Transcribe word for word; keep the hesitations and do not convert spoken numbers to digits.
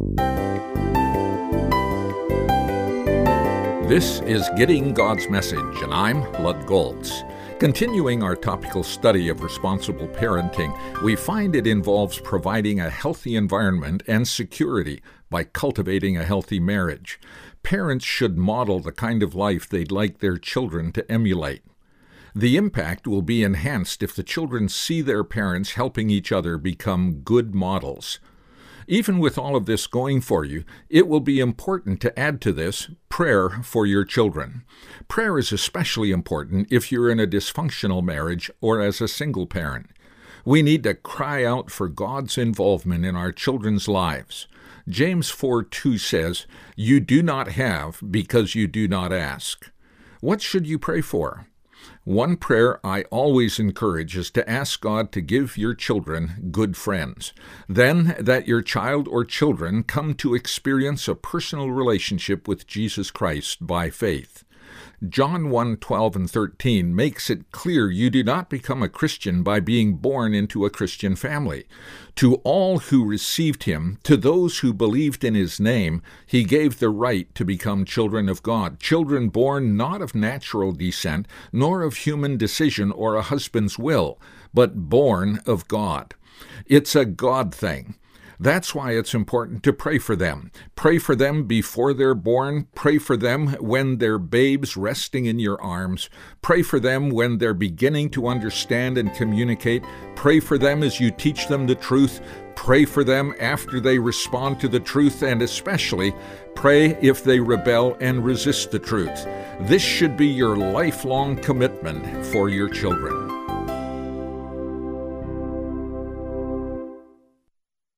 This is Getting God's Message, and I'm Lud Goltz. Continuing our topical study of responsible parenting, we find it involves providing a healthy environment and security by cultivating a healthy marriage. Parents should model the kind of life they'd like their children to emulate. The impact will be enhanced if the children see their parents helping each other become good models. Even with all of this going for you, it will be important to add to this prayer for your children. Prayer is especially important if you're in a dysfunctional marriage or as a single parent. We need to cry out for God's involvement in our children's lives. James four two says, "You do not have because you do not ask." What should you pray for? One prayer I always encourage is to ask God to give your children good friends. Then that your child or children come to experience a personal relationship with Jesus Christ by faith. John one twelve and thirteen makes it clear you do not become a Christian by being born into a Christian family. To all who received him, to those who believed in his name, he gave the right to become children of God, children born not of natural descent, nor of human decision or a husband's will, but born of God. It's a God thing. That's why it's important to pray for them. Pray for them before they're born. Pray for them when they're babes resting in your arms. Pray for them when they're beginning to understand and communicate. Pray for them as you teach them the truth. Pray for them after they respond to the truth, and especially pray if they rebel and resist the truth. This should be your lifelong commitment for your children.